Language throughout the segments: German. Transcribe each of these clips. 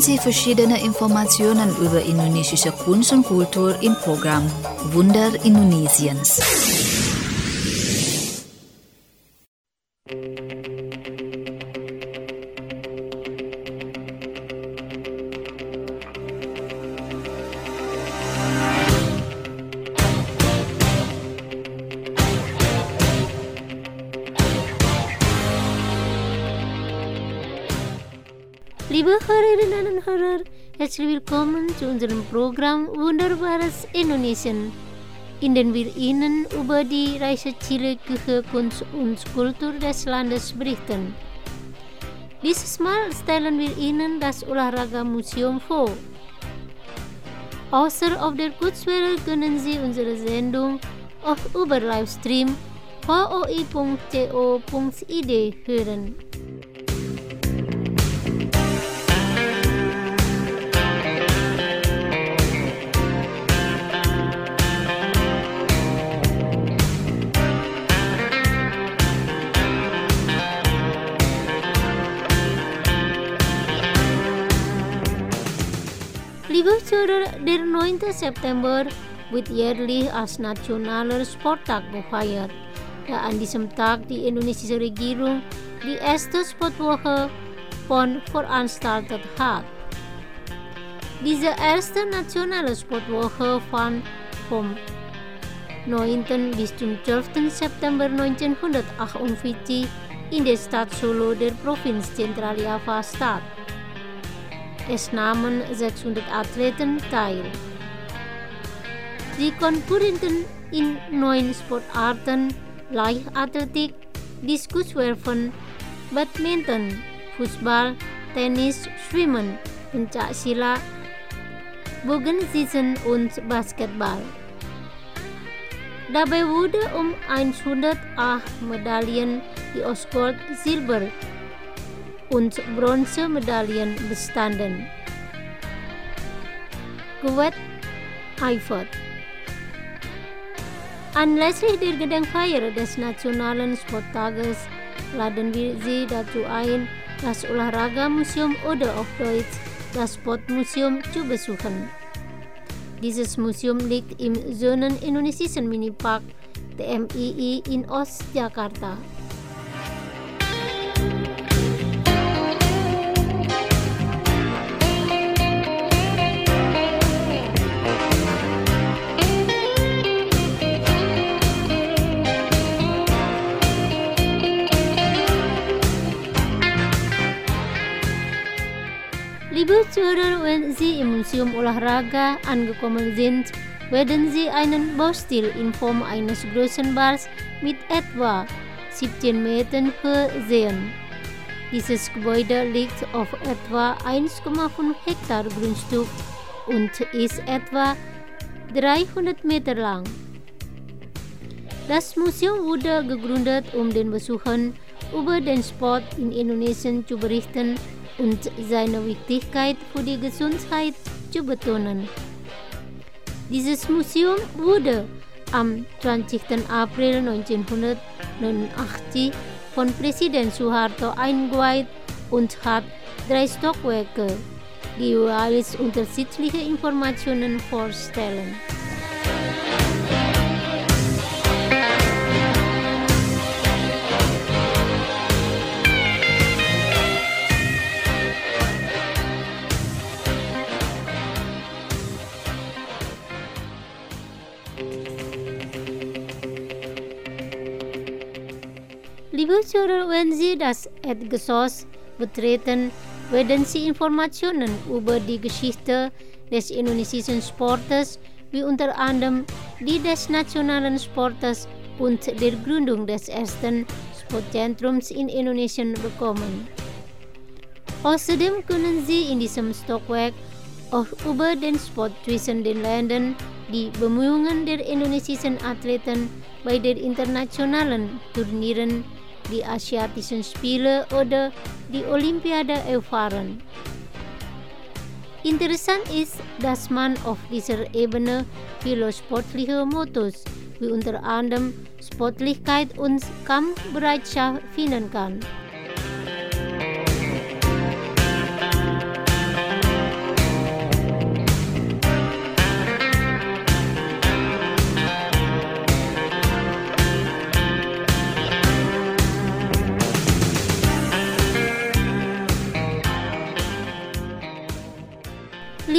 Sie verschiedene Informationen über indonesische Kunst und Kultur im Programm Wunder Indonesiens. Liebe Hörerinnen und Hörer, herzlich willkommen zu unserem Programm Wunderbares Indonesien, in dem wir Ihnen über die reichhaltige Kunst und Kultur des Landes berichten. Dieses Mal stellen wir Ihnen das Olahraga-Museum vor. Außer auf der Kurzwelle können Sie unsere Sendung auch über Livestream voi.co.id hören. Liebe Zuhörer, der 9. September wird jährlich als Nationaler Sporttag gefeiert, da an diesem Tag die indonesische Regierung die erste Sportwoche veranstaltet hat. Diese erste nationale Sportwoche fand vom 9. bis zum 12. September 1948 in der Stadt Solo der Provinz Zentraljava statt. Es nahmen 600 Athleten teil. Sie konkurrierten in 9 Sportarten: Leichtathletik, Diskuswerfen, Badminton, Fußball, Tennis, Schwimmen, Pencaksilat, Bogenschießen und Basketball. Dabei wurde 108 Medaillen, die aus Gold, Silber und Bronzemedaillen bestanden, gewetteifert. Anlässlich der Gedenkfeier des Nationalen Sporttages laden wir Sie dazu ein, das Olahraga-Museum oder auf Deutsch das Sportmuseum zu besuchen. Dieses Museum liegt im Zonen-Indonesischen Minipark TMII in Ostjakarta. Liebe Zuhörer, wenn Sie im Museum Olahraga angekommen sind, werden Sie einen Baustil in Form eines großen Balls mit etwa 17 Metern Höhe sehen. Dieses Gebäude liegt auf etwa 1,5 Hektar Grundstück und ist etwa 300 Meter lang. Das Museum wurde gegründet, um den Besuchern über den Sport in Indonesien zu berichten und seine Wichtigkeit für die Gesundheit zu betonen. Dieses Museum wurde am 20. April 1989 von Präsident Suharto eingeweiht und hat 3 Stockwerke, die jeweils unterschiedliche Informationen vorstellen. Liebe Zuhörer, wenn Sie das Erdgeschoss betreten, werden Sie Informationen über die Geschichte des indonesischen Sportes, wie unter anderem die des nationalen Sportes und der Gründung des ersten Sportzentrums in Indonesien bekommen. Außerdem können Sie in diesem Stockwerk auch über den Sport zwischen den Ländern, die Bemühungen der indonesischen Athleten bei den internationalen Turnieren, die Asiatischen Spiele oder die Olympiade erfahren. Interessant ist, dass man auf dieser Ebene viele sportliche Mottos, wie unter anderem Sportlichkeit und Kampfbereitschaft finden kann.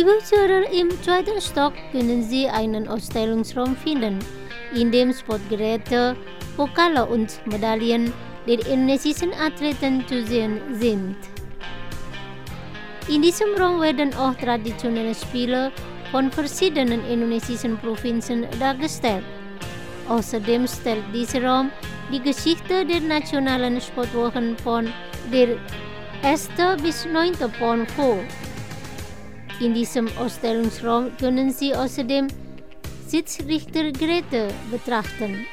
Liebe Zuhörer, im zweiten Stock können Sie einen Ausstellungsraum finden, in dem Sportgeräte, Pokale und Medaillen der indonesischen Athleten zu sehen sind. In diesem Raum werden auch traditionelle Spiele von verschiedenen indonesischen Provinzen dargestellt. Außerdem stellt dieser Raum die Geschichte der nationalen Sportwochen von der 1. bis 9. Pon vor. In diesem Ausstellungsraum können Sie außerdem Sitzrichtergeräte betrachten.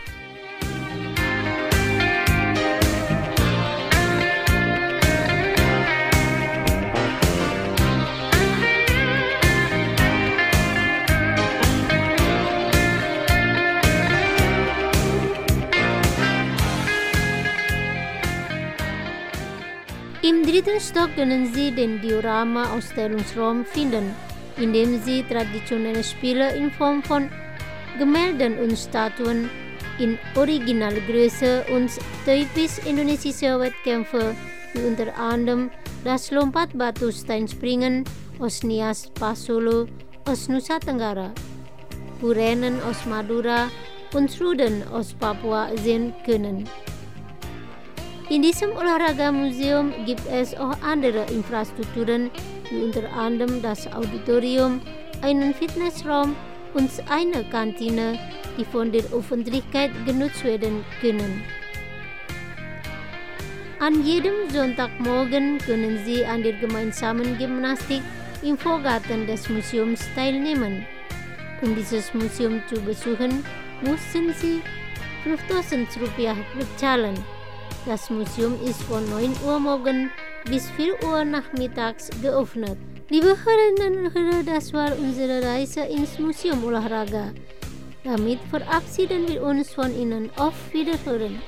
Im dritten Stock können Sie den Diorama-Ausstellungsraum finden, in dem Sie traditionelle Spiele in Form von Gemälden und Statuen in Originalgröße und typisch indonesische Wettkämpfe wie unter anderem das Lompat Batu Steinspringen aus Nias Pasolo aus Nusa Tenggara, Kurennen aus Madura und Ruden aus Papua sehen können. In diesem Olahraga-Museum gibt es auch andere Infrastrukturen, wie unter anderem das Auditorium, einen Fitnessraum und eine Kantine, die von der Öffentlichkeit genutzt werden können. An jedem Sonntagmorgen können Sie an der gemeinsamen Gymnastik im Vorgarten des Museums teilnehmen. Um dieses Museum zu besuchen, mussten Sie 5.000 Rupiah bezahlen. Das Museum ist von 9 Uhr morgens bis 4 Uhr nachmittags geöffnet. Liebe Hörerinnen und Hörer, das war unsere Reise ins Museum Olahraga. Damit verabschieden wir uns von Ihnen. Auf Wiederhören.